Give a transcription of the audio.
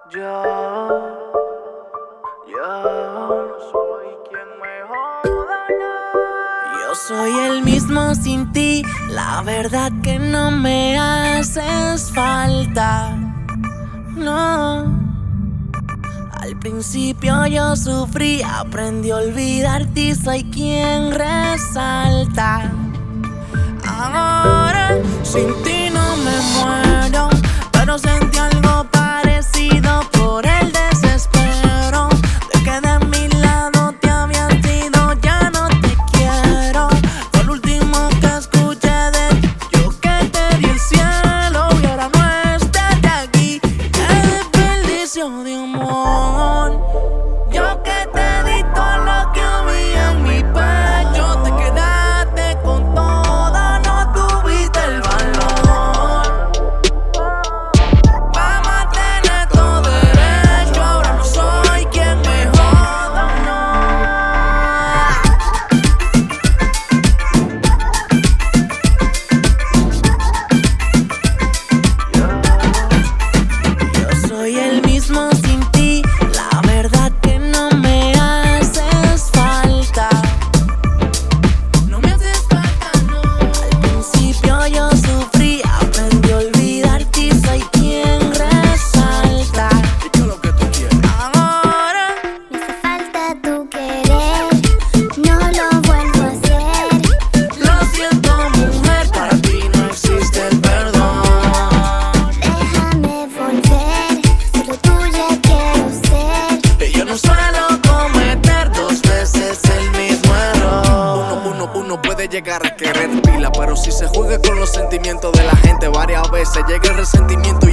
Yo no soy quien me joda, no. Yo soy el mismo sin ti, la verdad que no me haces falta, no. Al principio yo sufrí, aprendí a olvidarte y soy quien resalta. Ahora sin ti no me muero, pero sentí algo parecido por el desespero de que de mi lado te habías ido, ya no te quiero. Fue lo último que escuché de ti, yo que te di el cielo y ahora no estás aquí. Qué desperdicio de amor, yo que te di todo lo que había en mi pecho, te quedaste con todo, no tuviste el valor. Vamos a tener todo derecho, ahora no soy quien me joda, Yo soy el mismo sin ti, la verdad que no me haces falta. No me haces falta, no. Al principio yo sufrí, aprendí a olvidarte y soy quien resalta. Y yo lo que tú quieres. Ahora Me hace falta tu querer, no lo vuelvo a hacer. lo siento, mujer, para ti no existe el perdón. Déjame volver, solo tuya quiero ser. Y yo no suelo cometer dos veces el mismo error. Uno puede llegar a querer pila, pero si se juega con los sentimientos de la gente varias veces, llega el resentimiento